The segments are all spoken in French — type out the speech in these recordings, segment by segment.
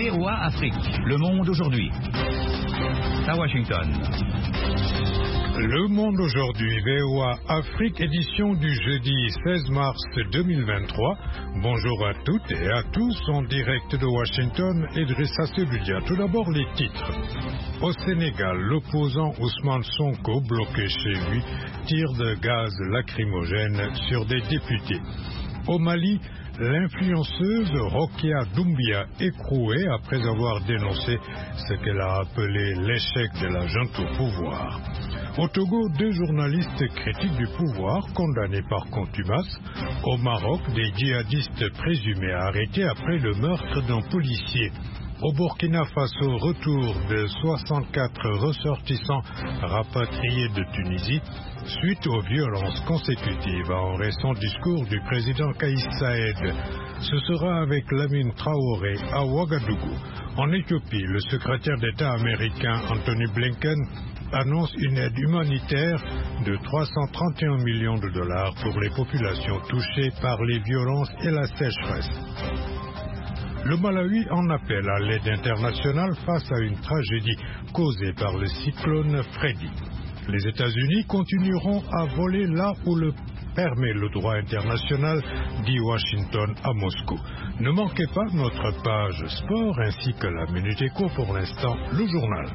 VOA Afrique, le monde aujourd'hui. À Washington. Le monde aujourd'hui, VOA Afrique, édition du jeudi 16 mars 2023. Bonjour à toutes et à tous, en direct de Washington, Idrissa Seloudia. Tout d'abord les titres. Au Sénégal, l'opposant Ousmane Sonko, bloqué chez lui, tire de gaz lacrymogène sur des députés. Au Mali, l'influenceuse Rokia Doumbia écrouée après avoir dénoncé ce qu'elle a appelé l'échec de la junte au pouvoir. Au Togo, 2 journalistes critiques du pouvoir condamnés par contumace. Au Maroc, des djihadistes présumés arrêtés après le meurtre d'un policier. Au Burkina Faso, retour de 64 ressortissants rapatriés de Tunisie suite aux violences consécutives à un récent discours du président Kaïs Saïed. Ce sera avec Lamine Traoré à Ouagadougou. En Éthiopie, le secrétaire d'État américain Anthony Blinken annonce une aide humanitaire de 331 millions de dollars pour les populations touchées par les violences et la sécheresse. Le Malawi en appelle à l'aide internationale face à une tragédie causée par le cyclone Freddy. Les États-Unis continueront à voler là où le permet le droit international, dit Washington à Moscou. Ne manquez pas notre page sport ainsi que la Minute Éco. Pour l'instant, le journal.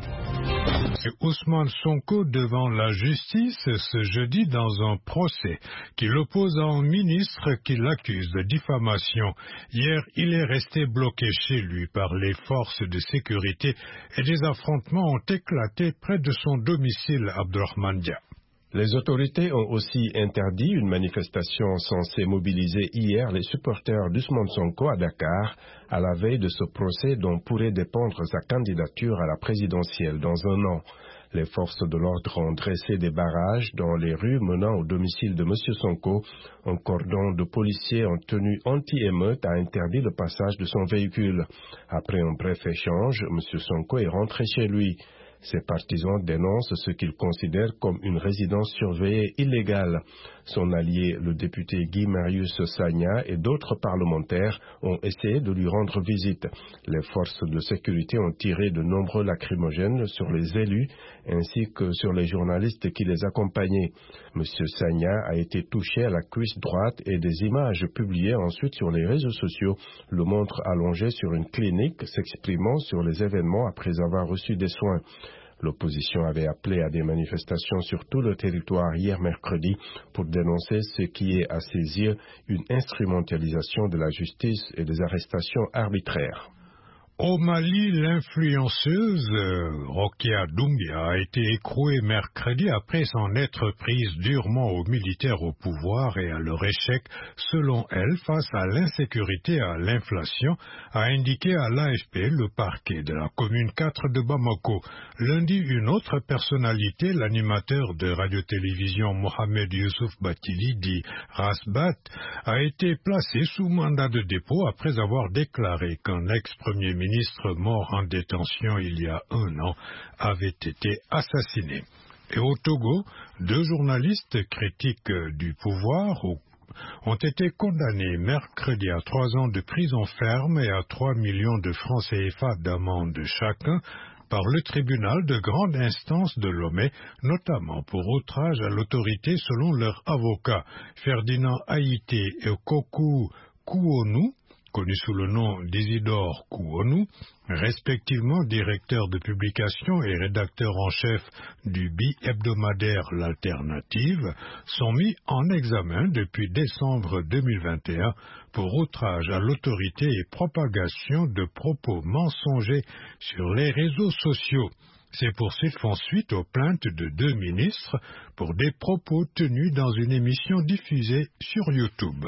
Ousmane Sonko devant la justice ce jeudi dans un procès qui l'oppose à un ministre qui l'accuse de diffamation. Hier, il est resté bloqué chez lui par les forces de sécurité et des affrontements ont éclaté près de son domicile à Abdourahmane Dia. Les autorités ont aussi interdit une manifestation censée mobiliser hier les supporters d'Ousmane Sonko à Dakar, à la veille de ce procès dont pourrait dépendre sa candidature à la présidentielle dans un an. Les forces de l'ordre ont dressé des barrages dans les rues menant au domicile de M. Sonko. Un cordon de policiers en tenue anti-émeute a interdit le passage de son véhicule. Après un bref échange, M. Sonko est rentré chez lui. Ses partisans dénoncent ce qu'ils considèrent comme une résidence surveillée illégale. Son allié, le député Guy Marius Sagna et d'autres parlementaires ont essayé de lui rendre visite. Les forces de sécurité ont tiré de nombreux lacrymogènes sur les élus ainsi que sur les journalistes qui les accompagnaient. M. Sagna a été touché à la cuisse droite et des images publiées ensuite sur les réseaux sociaux le montrent allongé sur une clinique s'exprimant sur les événements après avoir reçu des soins. L'opposition avait appelé à des manifestations sur tout le territoire hier mercredi pour dénoncer ce qui est à ses yeux une instrumentalisation de la justice et des arrestations arbitraires. Au Mali, l'influenceuse Rokia Doumbia a été écrouée mercredi après s'en être prise durement aux militaires au pouvoir et à leur échec, selon elle, face à l'insécurité et à l'inflation, a indiqué à l'AFP le parquet de la commune 4 de Bamako. Lundi, une autre personnalité, l'animateur de radio-télévision Mohamed Youssouf Batili, dit Rasbat, a été placé sous mandat de dépôt après avoir déclaré qu'un ex-premier ministre mort en détention il y a 1 an avait été assassiné. Et au Togo, 2 journalistes critiques du pouvoir ont été condamnés mercredi à 3 ans de prison ferme et à 3 millions de francs CFA d'amende chacun par le tribunal de grande instance de Lomé, notamment pour outrage à l'autorité selon leur avocat. Ferdinand Haïté et Kokou Kouonou, connu sous le nom d'Isidore Kouonou, respectivement directeur de publication et rédacteur en chef du bi-hebdomadaire L'Alternative, sont mis en examen depuis décembre 2021 pour outrage à l'autorité et propagation de propos mensongers sur les réseaux sociaux. Ces poursuites font suite aux plaintes de 2 ministres pour des propos tenus dans une émission diffusée sur YouTube.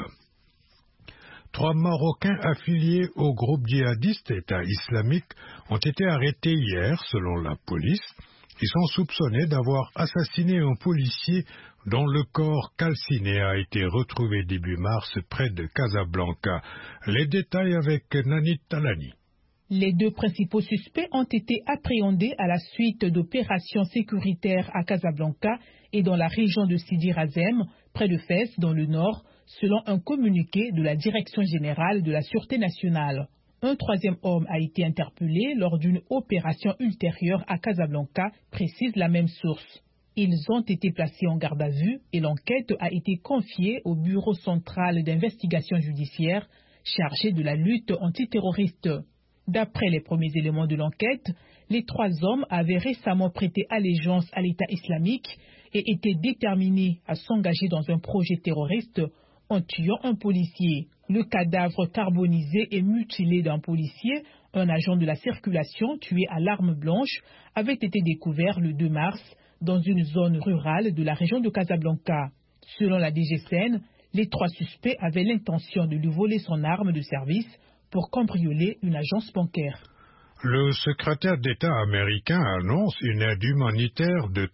3 Marocains affiliés au groupe djihadiste État islamique ont été arrêtés hier, selon la police. Ils sont soupçonnés d'avoir assassiné un policier dont le corps calciné a été retrouvé début mars près de Casablanca. Les détails avec Nanit Talani. Les 2 principaux suspects ont été appréhendés à la suite d'opérations sécuritaires à Casablanca et dans la région de Sidi Razem, près de Fès, dans le nord, selon un communiqué de la Direction générale de la Sûreté nationale. Un troisième homme a été interpellé lors d'une opération ultérieure à Casablanca, précise la même source. Ils ont été placés en garde à vue et l'enquête a été confiée au Bureau central d'investigation judiciaire chargé de la lutte antiterroriste. D'après les premiers éléments de l'enquête, les 3 hommes avaient récemment prêté allégeance à l'État islamique et étaient déterminés à s'engager dans un projet terroriste en tuant un policier. Le cadavre carbonisé et mutilé d'un policier, un agent de la circulation tué à l'arme blanche, avait été découvert le 2 mars dans une zone rurale de la région de Casablanca. Selon la DGCN, les 3 suspects avaient l'intention de lui voler son arme de service pour cambrioler une agence bancaire. Le secrétaire d'État américain annonce une aide humanitaire de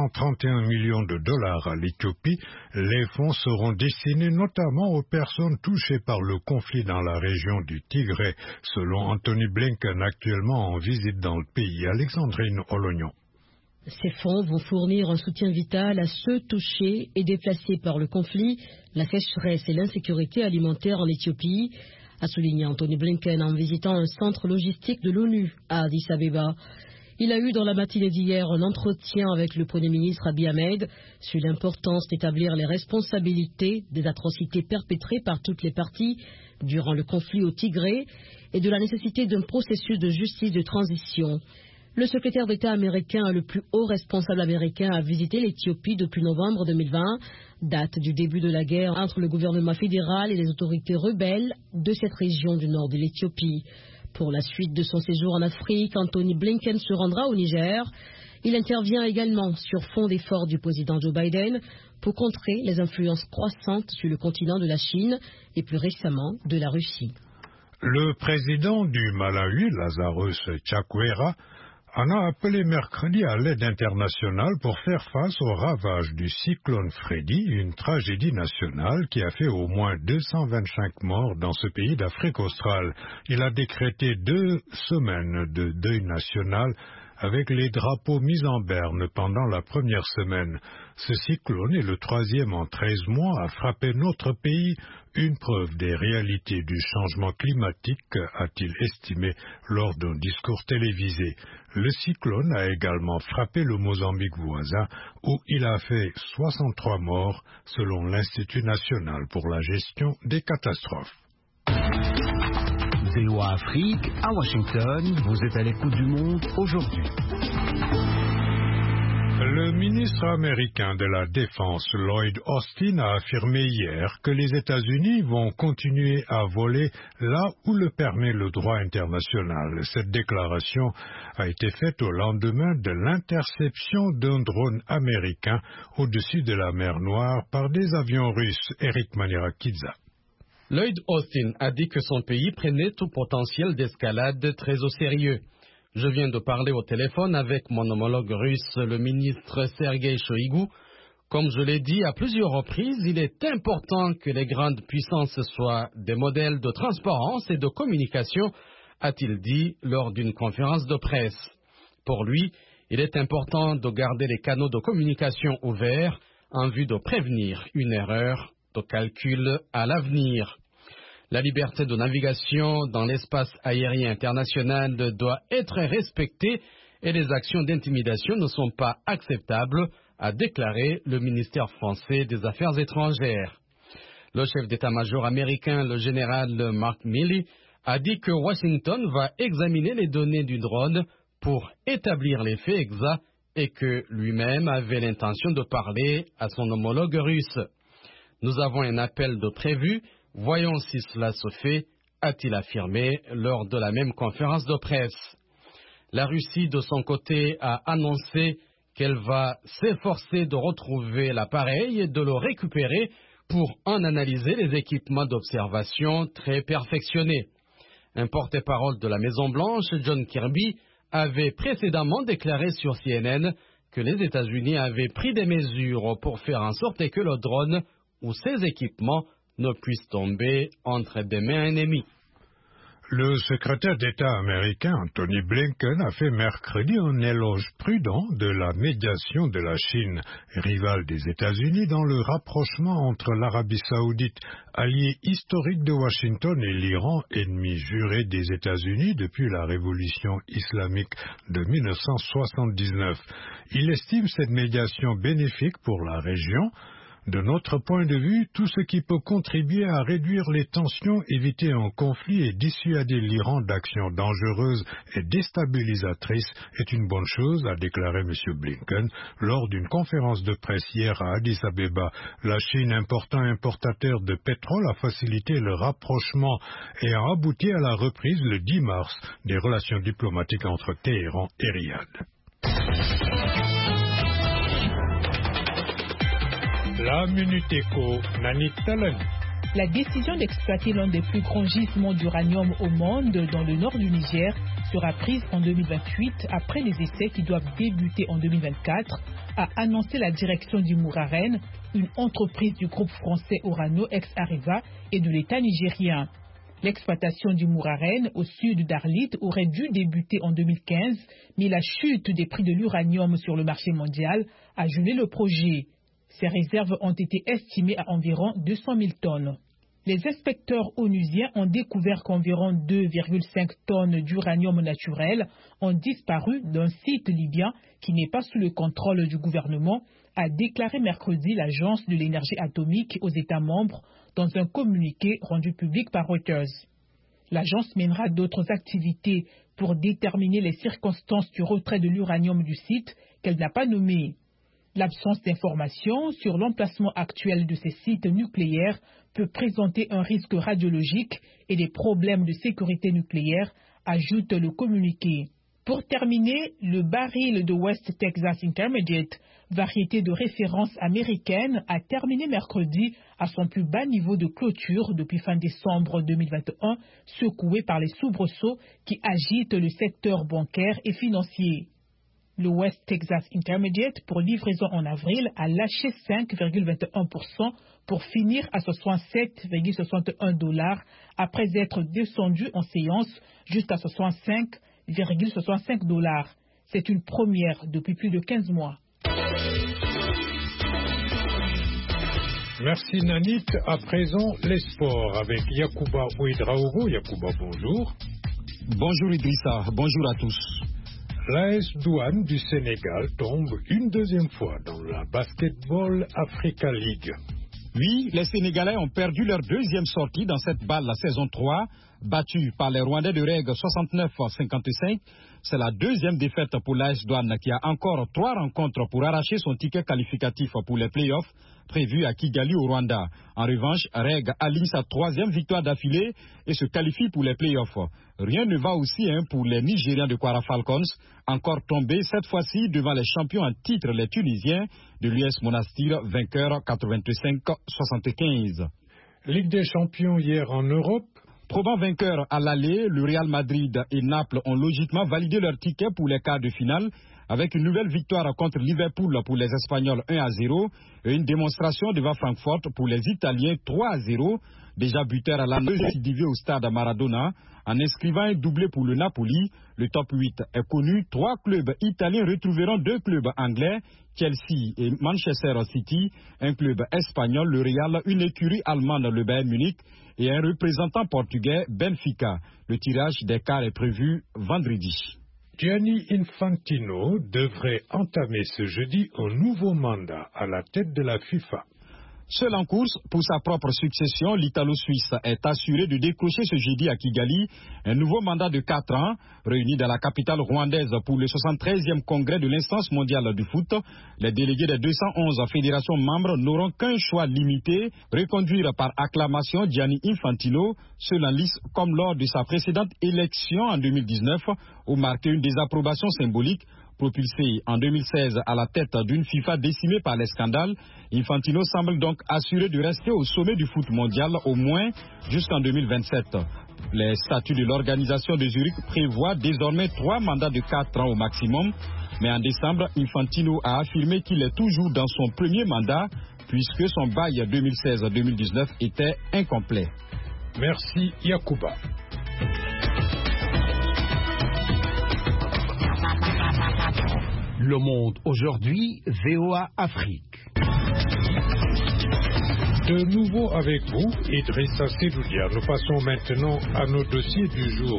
331 millions de dollars à l'Éthiopie. Les fonds seront destinés notamment aux personnes touchées par le conflit dans la région du Tigré, selon Anthony Blinken, actuellement en visite dans le pays. Alexandrine Olognon. Ces fonds vont fournir un soutien vital à ceux touchés et déplacés par le conflit, la sécheresse et l'insécurité alimentaire en Éthiopie, a souligné Anthony Blinken en visitant un centre logistique de l'ONU à Addis Abeba. Il a eu dans la matinée d'hier un entretien avec le Premier ministre Abiy Ahmed sur l'importance d'établir les responsabilités des atrocités perpétrées par toutes les parties durant le conflit au Tigré et de la nécessité d'un processus de justice de transition. Le secrétaire d'État américain, le plus haut responsable américain, a visité l'Éthiopie depuis novembre 2020, date du début de la guerre entre le gouvernement fédéral et les autorités rebelles de cette région du nord de l'Éthiopie. Pour la suite de son séjour en Afrique, Anthony Blinken se rendra au Niger. Il intervient également sur fond d'efforts du président Joe Biden pour contrer les influences croissantes sur le continent de la Chine et plus récemment de la Russie. Le président du Malawi, Lazarus Chakwera, en a appelé mercredi à l'aide internationale pour faire face aux ravages du cyclone Freddy, une tragédie nationale qui a fait au moins 225 morts dans ce pays d'Afrique australe. Il a décrété 2 semaines de deuil national avec les drapeaux mis en berne pendant la première semaine. Ce cyclone est le 3e en 13 mois à frapper notre pays, une preuve des réalités du changement climatique, a-t-il estimé lors d'un discours télévisé. Le cyclone a également frappé le Mozambique voisin, où il a fait 63 morts, selon l'Institut national pour la gestion des catastrophes. VOA Afrique, à Washington, vous êtes à l'écoute du monde aujourd'hui. Le ministre américain de la Défense, Lloyd Austin, a affirmé hier que les États-Unis vont continuer à voler là où le permet le droit international. Cette déclaration a été faite au lendemain de l'interception d'un drone américain au-dessus de la mer Noire par des avions russes. Eric Manirakidza. Lloyd Austin a dit que son pays prenait tout potentiel d'escalade très au sérieux. Je viens de parler au téléphone avec mon homologue russe, le ministre Sergei Shoigu. Comme je l'ai dit à plusieurs reprises, il est important que les grandes puissances soient des modèles de transparence et de communication, a-t-il dit lors d'une conférence de presse. Pour lui, il est important de garder les canaux de communication ouverts en vue de prévenir une erreur de calcul à l'avenir. La liberté de navigation dans l'espace aérien international doit être respectée et les actions d'intimidation ne sont pas acceptables, a déclaré le ministère français des Affaires étrangères. Le chef d'état-major américain, le général Mark Milley, a dit que Washington va examiner les données du drone pour établir les faits exacts et que lui-même avait l'intention de parler à son homologue russe. Nous avons un appel de prévu, voyons si cela se fait, a-t-il affirmé lors de la même conférence de presse. La Russie, de son côté, a annoncé qu'elle va s'efforcer de retrouver l'appareil et de le récupérer pour en analyser les équipements d'observation très perfectionnés. Un porte-parole de la Maison-Blanche, John Kirby, avait précédemment déclaré sur CNN que les États-Unis avaient pris des mesures pour faire en sorte que le drone ou ses équipements ne puissent tomber entre des mains ennemies. Le secrétaire d'État américain Antony Blinken a fait mercredi un éloge prudent de la médiation de la Chine, rivale des États-Unis, dans le rapprochement entre l'Arabie saoudite, allié historique de Washington, et l'Iran, ennemi juré des États-Unis depuis la révolution islamique de 1979. Il estime cette médiation bénéfique pour la région. De notre point de vue, tout ce qui peut contribuer à réduire les tensions, éviter un conflit et dissuader l'Iran d'actions dangereuses et déstabilisatrices est une bonne chose, a déclaré M. Blinken lors d'une conférence de presse hier à Addis Abeba. La Chine, important importateur de pétrole, a facilité le rapprochement et a abouti à la reprise le 10 mars des relations diplomatiques entre Téhéran et Riyad. La Minute Éco, Nanit Talani. La décision d'exploiter l'un des plus grands gisements d'uranium au monde dans le nord du Niger sera prise en 2028 après les essais qui doivent débuter en 2024, a annoncé la direction du Mouraren, une entreprise du groupe français Orano ex-Areva et de l'État nigérien. L'exploitation du Mouraren au sud d'Arlit aurait dû débuter en 2015, mais la chute des prix de l'uranium sur le marché mondial a gelé le projet. Ces réserves ont été estimées à environ 200 000 tonnes. Les inspecteurs onusiens ont découvert qu'environ 2,5 tonnes d'uranium naturel ont disparu d'un site libyen qui n'est pas sous le contrôle du gouvernement, a déclaré mercredi l'Agence de l'énergie atomique aux États membres dans un communiqué rendu public par Reuters. L'agence mènera d'autres activités pour déterminer les circonstances du retrait de l'uranium du site qu'elle n'a pas nommé. L'absence d'informations sur l'emplacement actuel de ces sites nucléaires peut présenter un risque radiologique et des problèmes de sécurité nucléaire, ajoute le communiqué. Pour terminer, le baril de West Texas Intermediate, variété de référence américaine, a terminé mercredi à son plus bas niveau de clôture depuis fin décembre 2021, secoué par les soubresauts qui agitent le secteur bancaire et financier. Le West Texas Intermediate, pour livraison en avril, a lâché 5,21% pour finir à 67,61 $ après être descendu en séance jusqu'à 65,65 $. C'est une première depuis plus de 15 mois. Merci Nanit. À présent, les sports avec Yacouba Ouedraogo. Yacouba, bonjour. Bonjour Idrissa, bonjour à tous. L'AS Douane du Sénégal tombe une deuxième fois dans la Basketball Africa League. Oui, les Sénégalais ont perdu leur deuxième sortie dans cette balle la saison 3, battus par les Rwandais de Reg 69-55. C'est la deuxième défaite pour l'AS Douane qui a encore 3 rencontres pour arracher son ticket qualificatif pour les playoffs prévus à Kigali au Rwanda. En revanche, Reg aligne sa 3e victoire d'affilée et se qualifie pour les playoffs. Rien ne va aussi pour les Nigérians de Kwara Falcons, encore tombés cette fois-ci devant les champions en titre, les Tunisiens de l'US Monastir, vainqueurs 85-75. Ligue des champions hier en Europe. Probant vainqueurs à l'aller, le Real Madrid et Naples ont logiquement validé leur ticket pour les quarts de finale avec une nouvelle victoire contre Liverpool pour les Espagnols 1-0 et une démonstration devant Francfort pour les Italiens 3-0. Déjà buteur à l'année récidivé au stade Maradona en inscrivant un doublé pour le Napoli. Le top 8 est connu. 3 clubs italiens retrouveront 2 clubs anglais, Chelsea et Manchester City, un club espagnol, le Real, une écurie allemande, le Bayern Munich, et un représentant portugais, Benfica. Le tirage des quarts est prévu vendredi. Gianni Infantino devrait entamer ce jeudi un nouveau mandat à la tête de la FIFA. Seul en course pour sa propre succession, l'Italo-Suisse est assuré de décrocher ce jeudi à Kigali un nouveau mandat de 4 ans, réuni dans la capitale rwandaise pour le 73e congrès de l'instance mondiale du foot. Les délégués des 211 fédérations membres n'auront qu'un choix limité, reconduire par acclamation Gianni Infantino, seul en lice comme lors de sa précédente élection en 2019, où marquait une désapprobation symbolique. Propulsé en 2016 à la tête d'une FIFA décimée par les scandales, Infantino semble donc assuré de rester au sommet du foot mondial au moins jusqu'en 2027. Les statuts de l'organisation de Zurich prévoient désormais 3 mandats de 4 ans au maximum, mais en décembre, Infantino a affirmé qu'il est toujours dans son premier mandat puisque son bail 2016-2019 était incomplet. Merci Yacouba. Le Monde aujourd'hui, VOA Afrique. De nouveau avec vous, Idrissa Seloudia. Nous passons maintenant à nos dossiers du jour.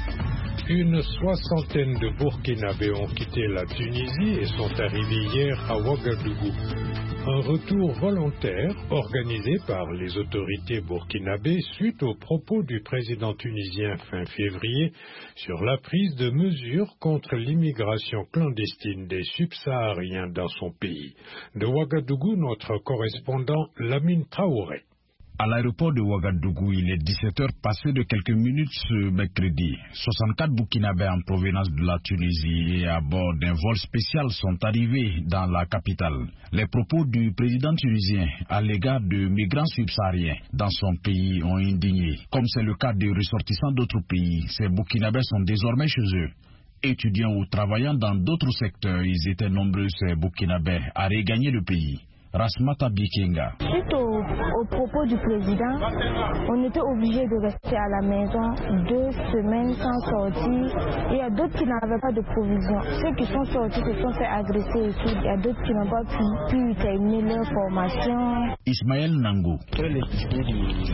Une soixantaine de Burkinabés ont quitté la Tunisie et sont arrivés hier à Ouagadougou. Un retour volontaire organisé par les autorités burkinabées suite aux propos du président tunisien fin février sur la prise de mesures contre l'immigration clandestine des subsahariens dans son pays. De Ouagadougou, notre correspondant Lamine Traoré. À l'aéroport de Ouagadougou, il est 17h passé de quelques minutes ce mercredi. 64 Burkinabés en provenance de la Tunisie et à bord d'un vol spécial sont arrivés dans la capitale. Les propos du président tunisien à l'égard de migrants subsahariens dans son pays ont indigné. Comme c'est le cas des ressortissants d'autres pays, ces Burkinabés sont désormais chez eux. Étudiants ou travaillant dans d'autres secteurs, ils étaient nombreux ces Burkinabés à regagner le pays. Rasmata Bikenga. Suite aux propos du président, on était obligé de rester à la maison 2 semaines sans sortir. Il y a d'autres qui n'avaient pas de provisions. Ceux qui sont sortis se sont fait agresser et tout. Il y a d'autres qui n'ont pas pu terminer leur formation. Ismaël Nango. Après le discours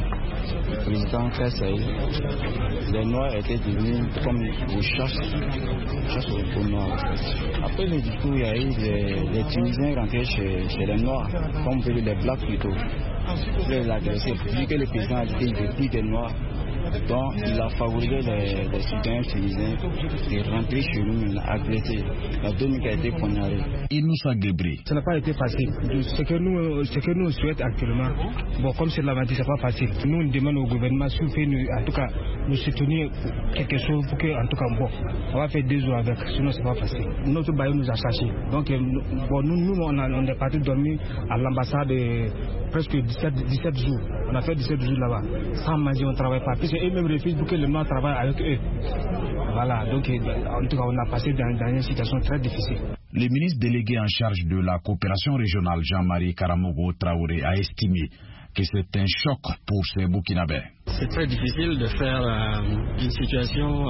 du président Kassaï, les Noirs étaient devenus comme des chasses aux Noirs. Après le discours, il y a eu les Tunisiens rentrés chez les Noirs. Comme on peut dire les blacks plutôt. Les agressés, vu que le président a dit qu'il veut plus des noirs. Donc il a favorisé les citoyens tunisiens de rentrer chez nous, agressés. La demi qui a été poignardée. Inoussa Gebri. Ça n'a pas été facile. Ce que nous souhaitons actuellement, bon, comme c'est l'aventure, c'est pas facile. Nous, on demande au gouvernement s'il peut en tout cas nous soutenir quelque chose pour que, en tout cas, bon, on va faire 2 jours avec, sinon c'est pas facile. Notre bailleur nous a sachés. Donc, bon, nous on est partis dormir à l'ambassade presque 17 jours. On a fait 17 jours là-bas. Sans manger, on ne travaille pas. Puis eux-mêmes refusent pour que les Noirs travaillent avec eux. Voilà, donc en tout cas, on a passé dans une situation très difficile. Le ministre délégué en charge de la coopération régionale, Jean-Marie Karamogo Traoré, a estimé que c'est un choc pour ces Burkinabés. C'est très difficile de faire une situation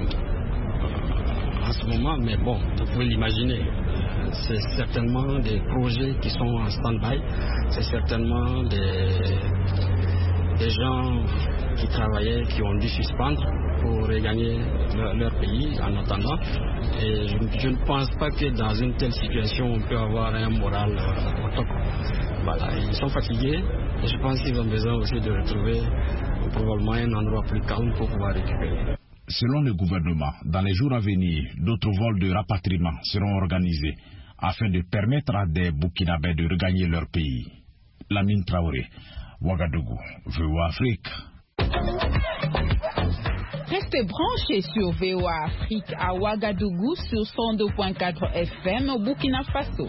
en ce moment, mais bon, vous pouvez l'imaginer. C'est certainement des projets qui sont en stand-by, c'est certainement des gens qui travaillaient, qui ont dû suspendre pour regagner leur pays en attendant. Et je ne pense pas que dans une telle situation, on peut avoir un moral au top. Voilà, ils sont fatigués et je pense qu'ils ont besoin aussi de retrouver probablement un endroit plus calme pour pouvoir récupérer. Selon le gouvernement, dans les jours à venir, d'autres vols de rapatriement seront organisés afin de permettre à des Burkinabés de regagner leur pays. Lamine Traoré, Ouagadougou, VOA Afrique. Restez branchés sur VOA Afrique à Ouagadougou sur 102.4 FM au Burkina Faso.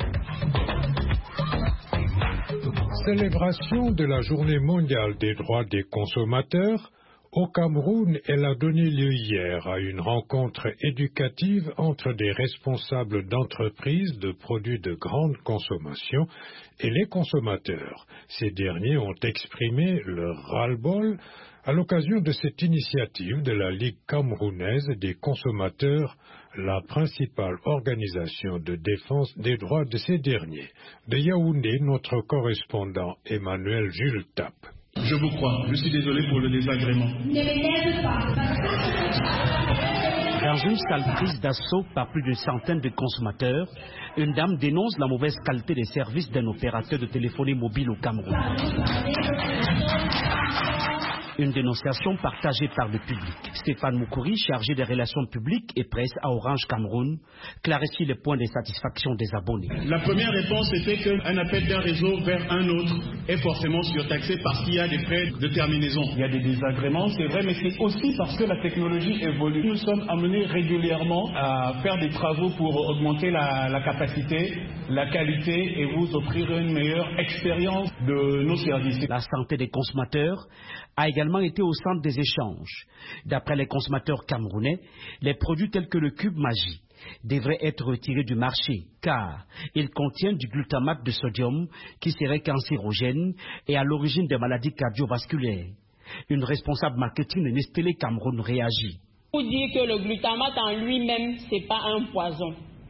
Célébration de la Journée mondiale des droits des consommateurs. Au Cameroun, elle a donné lieu hier à une rencontre éducative entre des responsables d'entreprises de produits de grande consommation et les consommateurs. Ces derniers ont exprimé leur ras-le-bol à l'occasion de cette initiative de la Ligue camerounaise des consommateurs, la principale organisation de défense des droits de ces derniers. De Yaoundé, notre correspondant Emmanuel Jules Tap. Je vous crois. Je suis désolé pour le désagrément. Dans une salle prise d'assaut par plus d'une centaine de consommateurs, une dame dénonce la mauvaise qualité des services d'un opérateur de téléphonie mobile au Cameroun. Une dénonciation partagée par le public. Stéphane Moukouri, chargé des relations publiques et presse à Orange Cameroun, clarifie les points de satisfaction des abonnés. La première réponse était qu'un appel d'un réseau vers un autre est forcément surtaxé parce qu'il y a des frais de terminaison. Il y a des désagréments, c'est vrai, mais c'est aussi parce que la technologie évolue. Nous sommes amenés régulièrement à faire des travaux pour augmenter la capacité, la qualité et vous offrir une meilleure expérience de nos services. La santé des consommateurs a également été au centre des échanges. D'après les consommateurs camerounais, les produits tels que le cube Magie devraient être retirés du marché car ils contiennent du glutamate de sodium qui serait cancérogène et à l'origine des maladies cardiovasculaires. Une responsable marketing de Nestlé Cameroun réagit. Pour dire que le glutamate en lui-même, ce n'est pas un poison.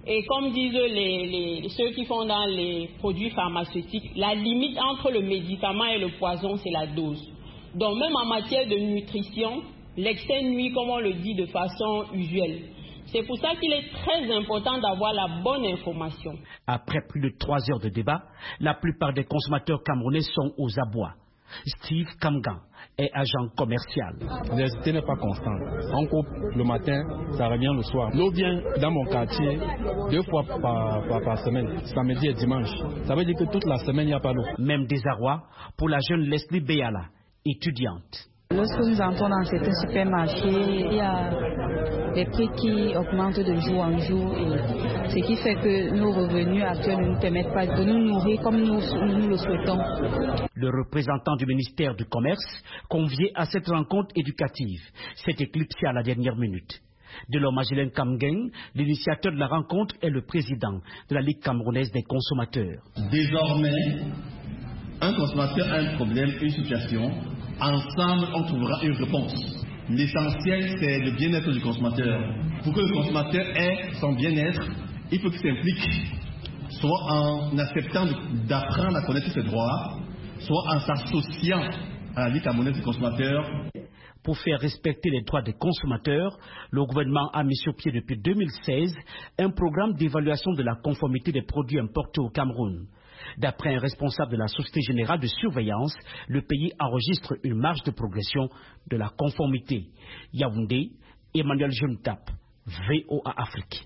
Et comme disent ceux qui font dans les produits pharmaceutiques, la limite entre le médicament et le poison, c'est la dose. Donc même en matière de nutrition, l'excès nuit, comme on le dit de façon usuelle. C'est pour ça qu'il est très important d'avoir la bonne information. Après plus de 3 heures de débat, la plupart des consommateurs camerounais sont aux abois. Steve Kamgan est agent commercial. L'électricité n'est pas constante. On coupe le matin, ça revient le soir. L'eau vient dans mon quartier 2 fois par semaine, samedi et dimanche. Ça veut dire que toute la semaine, il n'y a pas d'eau. Même désarroi pour la jeune Leslie Beyala, étudiante. Lorsque nous entrons dans certains supermarchés, il y a des prix qui augmentent de jour en jour, et ce qui fait que nos revenus actuels ne nous permettent pas de nous nourrir comme nous le souhaitons. Le représentant du ministère du Commerce, convié à cette rencontre éducative, s'est éclipsé à la dernière minute. Delors Magilène Kamgen, l'initiateur de la rencontre, est le président de la Ligue camerounaise des consommateurs. Désormais, un consommateur a un problème, une situation. Ensemble, on trouvera une réponse. L'essentiel, c'est le bien-être du consommateur. Pour que le consommateur ait son bien-être, il faut qu'il s'implique, soit en acceptant d'apprendre à connaître ses droits, soit en s'associant à la Ligue camerounaise des consommateurs. Pour faire respecter les droits des consommateurs, le gouvernement a mis sur pied depuis 2016 un programme d'évaluation de la conformité des produits importés au Cameroun. D'après un responsable de la Société Générale de Surveillance, le pays enregistre une marge de progression de la conformité. Yaoundé, Emmanuel Juntap, VOA Afrique.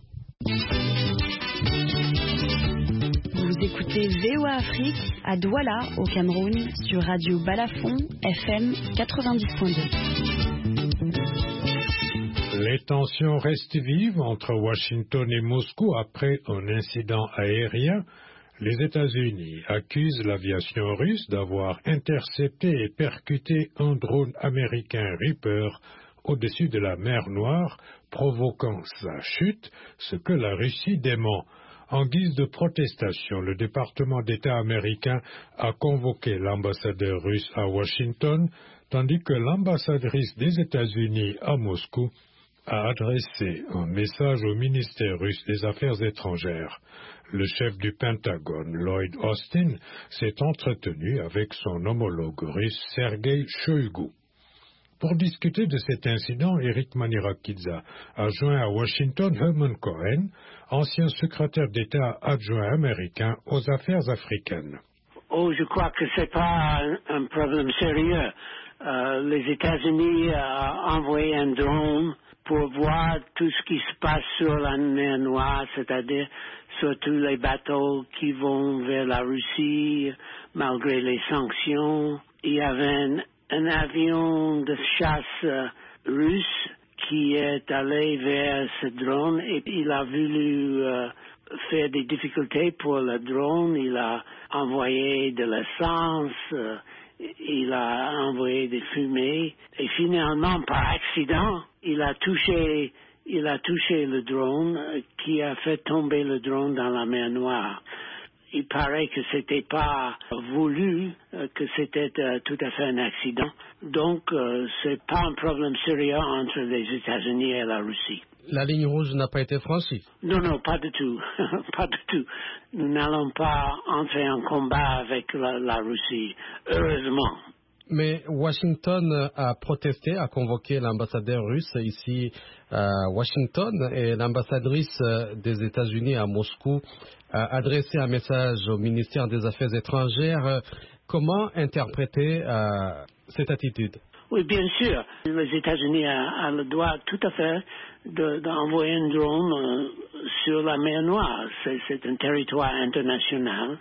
Vous écoutez VOA Afrique à Douala, au Cameroun, sur Radio Balafon, FM 90.2. Les tensions restent vives entre Washington et Moscou après un incident aérien. Les États-Unis accusent l'aviation russe d'avoir intercepté et percuté un drone américain Reaper au-dessus de la mer Noire, provoquant sa chute, ce que la Russie dément. En guise de protestation, le département d'État américain a convoqué l'ambassadeur russe à Washington, tandis que l'ambassadrice des États-Unis à Moscou a adressé un message au ministère russe des Affaires étrangères. Le chef du Pentagone, Lloyd Austin, s'est entretenu avec son homologue russe, Sergei Shoigu. Pour discuter de cet incident, Eric Manirakidze a joint à Washington Herman Cohen, ancien secrétaire d'État adjoint américain aux affaires africaines. Oh, je crois que ce n'est pas un problème sérieux. Les États-Unis ont envoyé un drone pour voir tout ce qui se passe sur la mer Noire, c'est-à-dire surtout les bateaux qui vont vers la Russie, malgré les sanctions. Il y avait un avion de chasse russe qui est allé vers ce drone et il a voulu faire des difficultés pour le drone. Il a envoyé de l'essence, il a envoyé des fumées et finalement, par accident, il a touché le drone qui a fait tomber le drone dans la mer Noire. Il paraît que c'était pas voulu, que c'était tout à fait un accident. Donc, c'est pas un problème sérieux entre les États-Unis et la Russie. La ligne rouge n'a pas été franchie? Non, pas du tout. Pas du tout. Nous n'allons pas entrer en combat avec la Russie, heureusement. Mais Washington a protesté, a convoqué l'ambassadeur russe ici à Washington et l'ambassadrice des États-Unis à Moscou a adressé un message au ministère des Affaires étrangères. Comment interpréter cette attitude? Oui, bien sûr. Les États-Unis ont le droit tout à fait d'envoyer un drone sur la mer Noire. C'est un territoire international.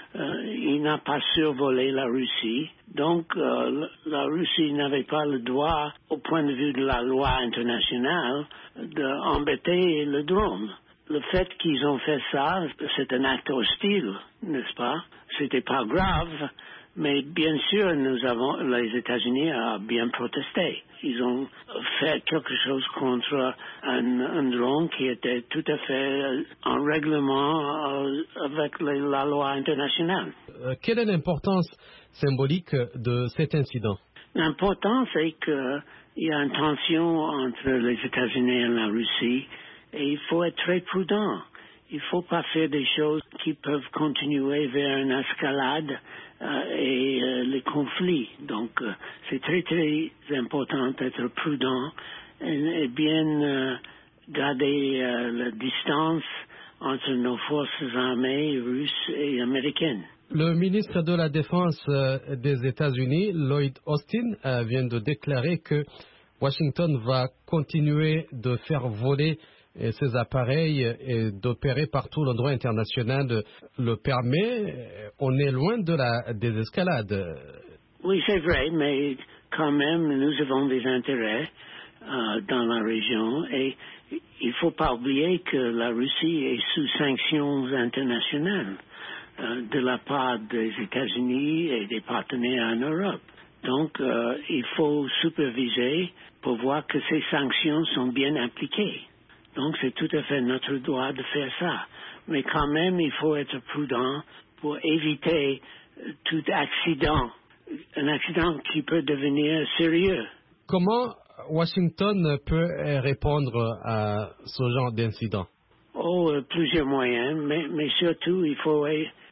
Il n'a pas survolé la Russie. Donc, la Russie n'avait pas le droit, au point de vue de la loi internationale, d'embêter le drone. Le fait qu'ils ont fait ça, c'est un acte hostile, n'est-ce pas? C'était pas grave, mais bien sûr, les États-Unis ont bien protesté. Ils ont fait quelque chose contre un drone qui était tout à fait en règlement avec la loi internationale. Quelle est l'importance symbolique de cet incident? L'important, c'est qu'il y a une tension entre les États-Unis et la Russie et il faut être très prudent. il ne faut pas faire des choses qui peuvent continuer vers une escalade et les conflits. Donc, c'est très, très important d'être prudent et bien garder la distance entre nos forces armées russes et américaines. Le ministre de la Défense des États-Unis, Lloyd Austin, vient de déclarer que Washington va continuer de faire voler ces appareils et d'opérer partout où le droit international le permet. On est loin de la désescalade. Oui, c'est vrai, mais quand même, nous avons des intérêts dans la région et il ne faut pas oublier que la Russie est sous sanctions internationales de la part des États-Unis et des partenaires en Europe. Donc, il faut superviser pour voir que ces sanctions sont bien appliquées. Donc, c'est tout à fait notre droit de faire ça. Mais quand même, il faut être prudent pour éviter tout accident, un accident qui peut devenir sérieux. Comment Washington peut répondre à ce genre d'incident? Plusieurs moyens, mais surtout, il faut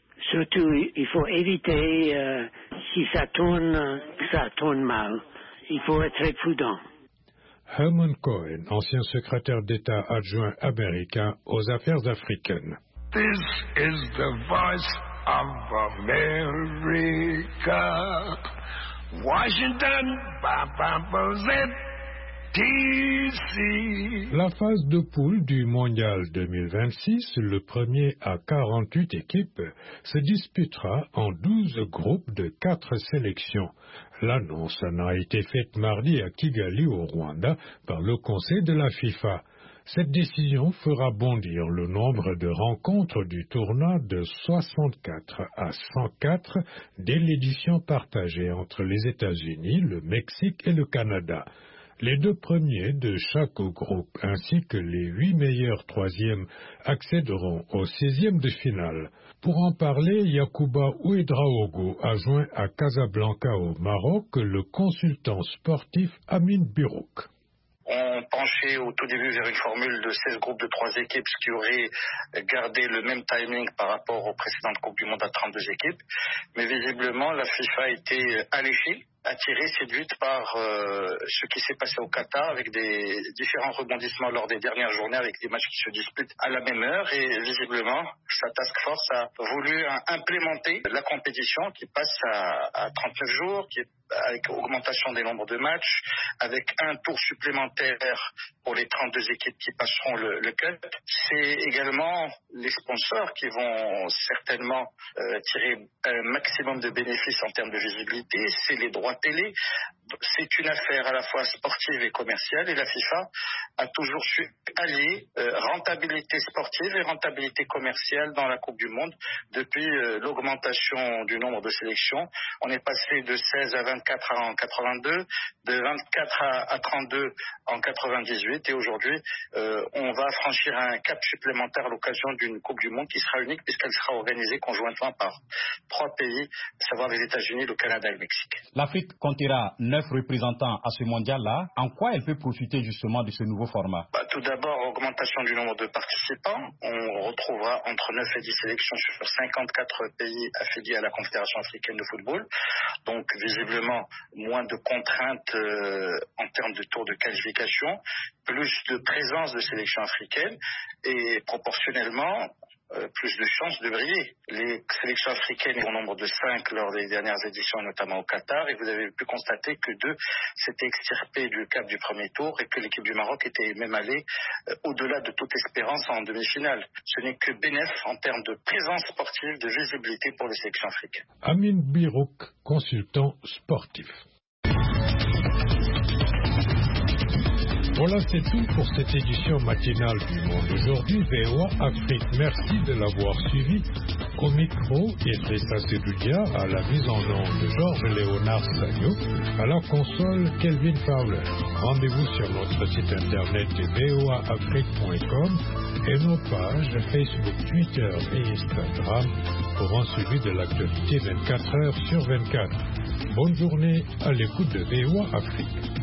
éviter si ça tourne mal. Il faut être très prudent. Herman Cohen, ancien secrétaire d'État adjoint américain aux affaires africaines. This is the voice of America. Washington, DC. La phase de poule du Mondial 2026, le premier à 48 équipes, se disputera en 12 groupes de 4 sélections. L'annonce en a été faite mardi à Kigali, au Rwanda, par le Conseil de la FIFA. Cette décision fera bondir le nombre de rencontres du tournoi de 64 à 104 dès l'édition partagée entre les États-Unis, le Mexique et le Canada. Les 2 premiers de chaque groupe ainsi que les 8 meilleurs troisièmes accéderont au 16e de finale. Pour en parler, Yacouba Ouedraogo a joint à Casablanca au Maroc le consultant sportif Amin Birouk. On penchait au tout début vers une formule de 16 groupes de 3 équipes, ce qui aurait gardé le même timing par rapport aux précédentes Coupes du Monde à 32 équipes. Mais visiblement, la FIFA a été alléchée, attirée, séduite par ce qui s'est passé au Qatar avec des différents rebondissements lors des dernières journées avec des matchs qui se disputent à la même heure et visiblement sa task force a voulu implémenter la compétition qui passe à 39 jours, qui est avec augmentation des nombres de matchs, avec un tour supplémentaire pour les 32 équipes qui passeront le cut. C'est également les sponsors qui vont certainement tirer un maximum de bénéfices en termes de visibilité. C'est les droits télé. C'est une affaire à la fois sportive et commerciale et la FIFA a toujours su allier rentabilité sportive et rentabilité commerciale dans la Coupe du Monde depuis l'augmentation du nombre de sélections. On est passé de 16 à 24 en 82, de 24 à 32 en 98 et aujourd'hui on va franchir un cap supplémentaire à l'occasion d'une Coupe du Monde qui sera unique puisqu'elle sera organisée conjointement par 3 pays, à savoir les États-Unis, le Canada et le Mexique. L'Afrique comptera 9 représentants à ce mondial-là. En quoi elle peut profiter justement de ce nouveau format? Tout d'abord, augmentation du nombre de participants. On retrouvera entre 9 et 10 sélections sur 54 pays affiliés à la Confédération africaine de football. Donc, visiblement, moins de contraintes en termes de tours de qualification, plus de présence de sélections africaines et proportionnellement, plus de chances de briller. Les sélections africaines sont au nombre de 5 lors des dernières éditions, notamment au Qatar, et vous avez pu constater que 2 s'étaient extirpés du cap du premier tour et que l'équipe du Maroc était même allée au-delà de toute espérance en demi-finale. Ce n'est que bénéf en termes de présence sportive, de visibilité pour les sélections africaines. Amin Birouk, consultant sportif. Voilà, c'est tout pour cette édition matinale du Monde aujourd'hui. VOA Afrique, merci de l'avoir suivi. Au micro, Idrissa Sedoudia, à la mise en onde de Georges-Léonard Sagno, à la console Kelvin Fowler. Rendez-vous sur notre site internet voaafrique.com et nos pages Facebook, Twitter et Instagram pour un suivi de l'actualité 24 heures sur 24. Bonne journée à l'écoute de VOA Afrique.